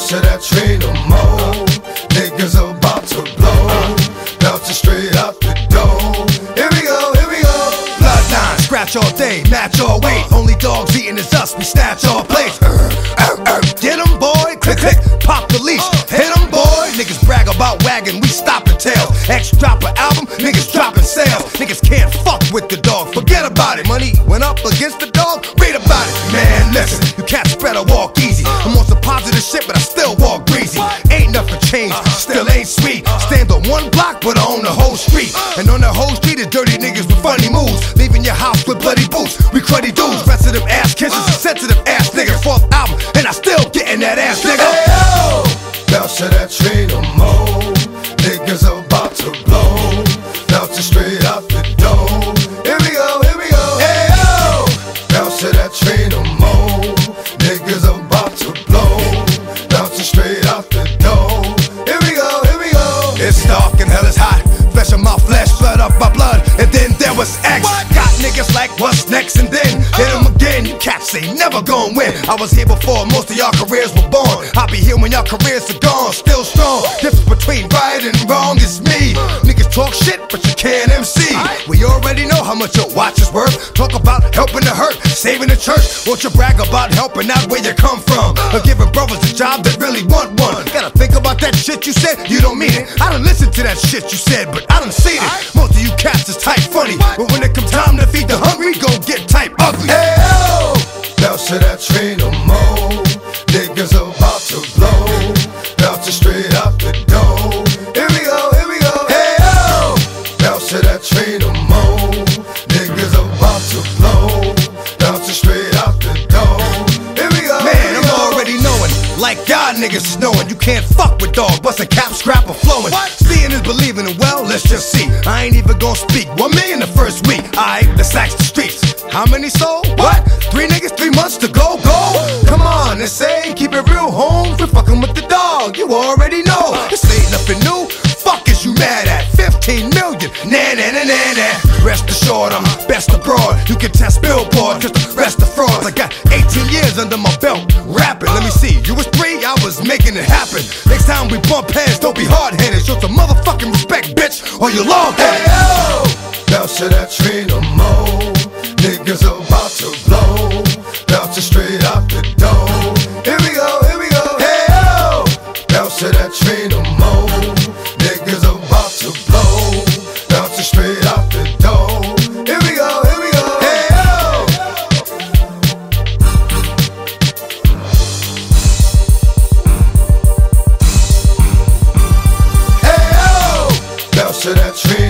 bounce to that train no more. Niggas about to blow, bouncing straight out the door. Here we go, here we go. Bloodline, scratch all day, match all weight. Only dogs eating is us, we snatch all plates. Get 'em boy, click click, pop the leash. Hit 'em boy, niggas brag about wagging, we stopping tails. X drop an album, niggas dropping sales. Niggas can't fuck with the dog, forget about it. Money went up against the dog, read about it. Man, listen, you can't spread or walk easy. I'm on some positive shit, but I still walk breezy. Ain't nothing changed, still ain't sweet. Stand on one block, but I own the whole street. And on the whole street is dirty niggas with funny moves, leaving your house with bloody boots. We cruddy dudes, rest of them ass kisses, sensitive ass niggas. Fourth album, and I still getting that ass nigga. Hey, yo! Bounce to that train no more. Niggas about to blow, bouncing straight out the door. Here we go, here we go. Hey, yo! Bounce to that train no more. Niggas about to blow, bouncing straight out the door. Here we go, here we go. It's dark and hell is hot. Flesh of my flesh, blood of my blood. And then there was X. Got niggas like what's next, and then hit 'em again. You cats ain't never gon' win. I was here before most of y'all careers were born. I'll be here when y'all careers are gone, still strong. Difference between right and wrong is me. Niggas talk shit, but you can't MC. We already know how much your watch is worth. Talk about helping the hurt, saving the church. Won't you brag about helping out where you come from? Or giving brothers a job that really want one. Gotta think about that shit you said, you don't mean it. I done listened to that shit you said, but I done seen it. Most of you cats is type funny, but when it comes time to feed the hungry, gon' get type ugly. Hey, yo! Bounce to that train no more. Niggas about to blow, bouncing straight out the door. Here we go, here we go. Hey, yo! Bounce to that train no more. Niggas about to blow, bouncing straight out the door. Here we go. Man, I'm already knowing, like y'all niggas is knowing, you can't fuck with dog, bustin' cap, scrap, or flowing. Seeing is believing, and well, let's just see. I ain't even gon' speak. 1 million the first week. Aight, let's ask the streets. How many sold? What? 3 niggas, 3 months to go, go. Come on, they say, keep it real, home. We're fucking with the dog, you already know. This ain't nothing new. Fuck is you mad at? 15 million, nah, nah, nah, nah, nah. Rest assured, I'm best abroad. You can test Billboard, cause the rest are frauds. I got 18 years under my belt, rapping. Let me see, you was 3, I was making it happen. Next time we bump heads, don't be hard-headed. Show some motherfucking respect, bitch, or you long-headed. Hey, yo! Bounce to that train no more. Niggas about to blow, bouncing straight out the door. Here we go, here we go. Hey, yo! Bounce to that train no more. Niggas about to blow, bouncing straight out the door. Here we go, here we go. Hey, yo! Hey, yo! Bounce to that train